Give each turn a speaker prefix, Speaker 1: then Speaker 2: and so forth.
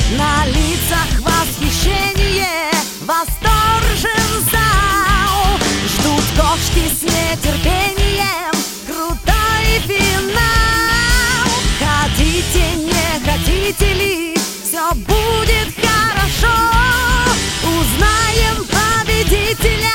Speaker 1: На лицах восхищение, восторжен зал. Ждут кошки с нетерпением крутой финал. Хотите, не хотите ли, все будет хорошо. Узнаем победителя.